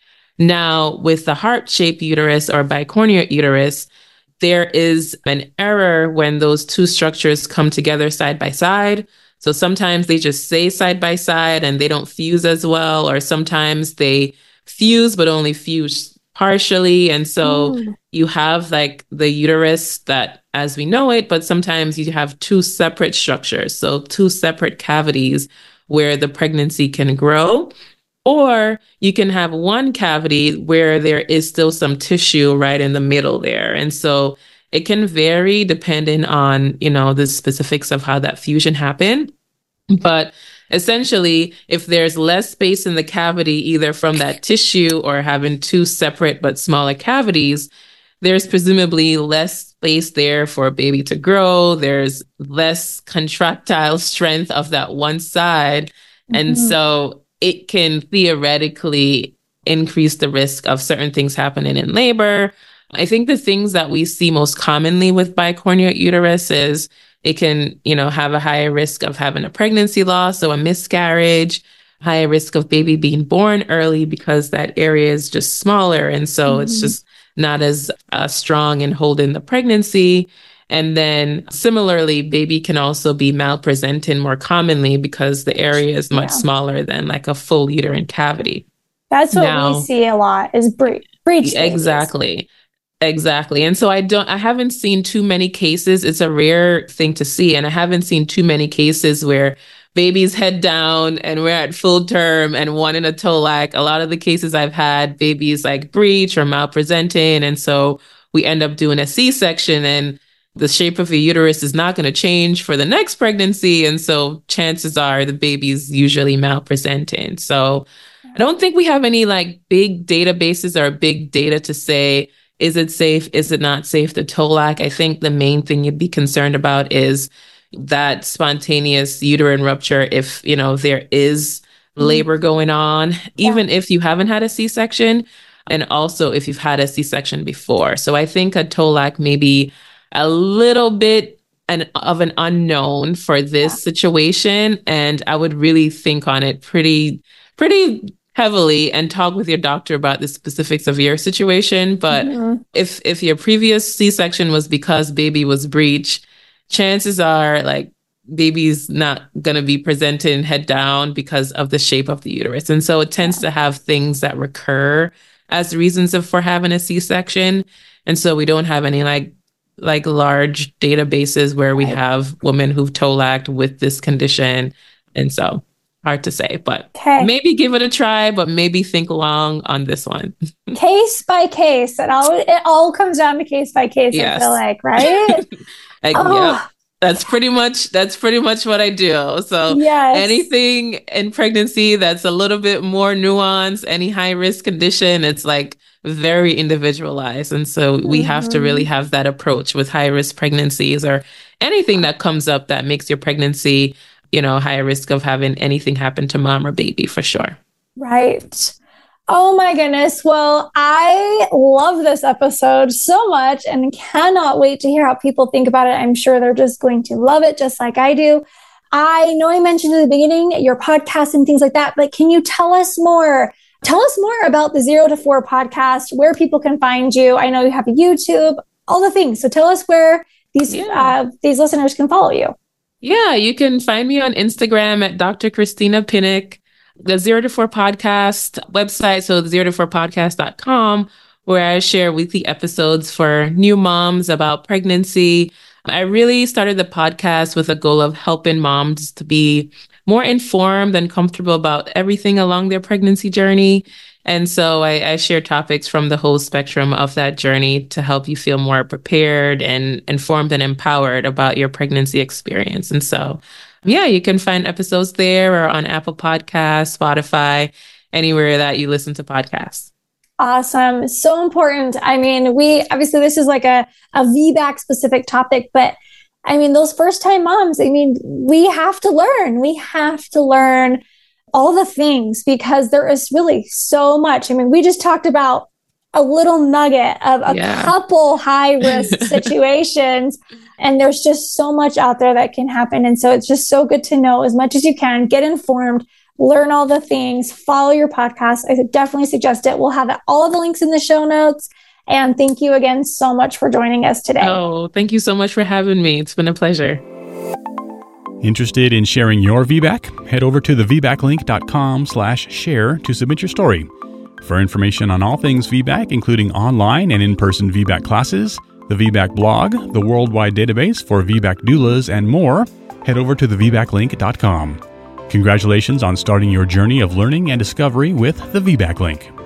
Now, with the heart-shaped uterus or bicornuate uterus, there is an error when those two structures come together side by side. So sometimes they just stay side by side and they don't fuse as well, or sometimes they fuse but only fuse partially. And so Mm. you have like the uterus that as we know it, but sometimes you have two separate structures. So two separate cavities where the pregnancy can grow. Or you can have one cavity where there is still some tissue right in the middle there. And so it can vary depending on, you know, the specifics of how that fusion happened. But essentially, if there's less space in the cavity, either from that tissue or having two separate but smaller cavities, there's presumably less space there for a baby to grow. There's less contractile strength of that one side. Mm-hmm. And so it can theoretically increase the risk of certain things happening in labor. I think the things that we see most commonly with bicornuate uterus is it can, you know, have a higher risk of having a pregnancy loss, so a miscarriage, higher risk of baby being born early because that area is just smaller. And so mm-hmm. it's just not as uh, strong in holding the pregnancy. And then similarly, baby can also be malpresenting more commonly because the area is much yeah. smaller than like a full uterine cavity. That's what now, we see a lot is bre- breech. Exactly. Exactly. And so I don't, I haven't seen too many cases. It's a rare thing to see. And I haven't seen too many cases where baby's head down and we're at full term and one in a TOLAC. A lot of the cases I've had, babies like breech or malpresenting. And so we end up doing a C-section and the shape of your uterus is not going to change for the next pregnancy. And so chances are the baby's usually malpresenting. So I don't think we have any like big databases or big data to say, is it safe? Is it not safe to TOLAC? I think the main thing you'd be concerned about is that spontaneous uterine rupture if, you know, there is labor going on, even yeah. if you haven't had a C-section, and also if you've had a C-section before. So I think a TOLAC may be a little bit an, of an unknown for this yeah. situation. And I would really think on it pretty, pretty heavily and talk with your doctor about the specifics of your situation. But mm-hmm. if if your previous C-section was because baby was breech, chances are like baby's not going to be presenting head down because of the shape of the uterus. And so it tends yeah. to have things that recur as reasons of, for having a C-section. And so we don't have any like like large databases where we have women who've TOLAC'd with this condition. And so hard to say, but okay. maybe give it a try, but maybe think long on this one. Case by case. It all, it all comes down to case by case, yes. I feel like, right? I, oh. Yep. That's pretty much, that's pretty much what I do. So yes. anything in pregnancy that's a little bit more nuanced, any high risk condition, it's like very individualized. And so we mm-hmm. have to really have that approach with high risk pregnancies or anything that comes up that makes your pregnancy, you know, high risk of having anything happen to mom or baby for sure. Right. Oh my goodness. Well, I love this episode so much and cannot wait to hear how people think about it. I'm sure they're just going to love it just like I do. I know I mentioned at the beginning your podcast and things like that, but can you tell us more? Tell us more about the Zero to Four podcast, where people can find you. I know you have a YouTube, all the things. So tell us where these yeah. uh, these listeners can follow you. Yeah, you can find me on Instagram at Doctor Christina Pinnock, the Zero to Four podcast website. So zero to four podcast dot com, where I share weekly episodes for new moms about pregnancy. I really started the podcast with a goal of helping moms to be more informed and comfortable about everything along their pregnancy journey. And so I, I share topics from the whole spectrum of that journey to help you feel more prepared and informed and empowered about your pregnancy experience. And so, yeah, you can find episodes there or on Apple Podcasts, Spotify, anywhere that you listen to podcasts. Awesome. So important. I mean, we obviously this is like a, a V BAC specific topic, but I mean, those first time moms, I mean, we have to learn. We have to learn all the things because there is really so much. I mean, we just talked about a little nugget of a yeah. couple high risk situations, and there's just so much out there that can happen. And so it's just so good to know as much as you can, get informed, learn all the things, follow your podcast. I definitely suggest it. We'll have all of the links in the show notes. And thank you again so much for joining us today. Oh, thank you so much for having me. It's been a pleasure. Interested in sharing your V BAC? Head over to the v bac link dot com slash share to submit your story. For information on all things V BAC, including online and in-person V BAC classes, the V BAC blog, the worldwide database for V BAC doulas, and more, head over to the v bac link dot com. Congratulations on starting your journey of learning and discovery with the V BAC Link.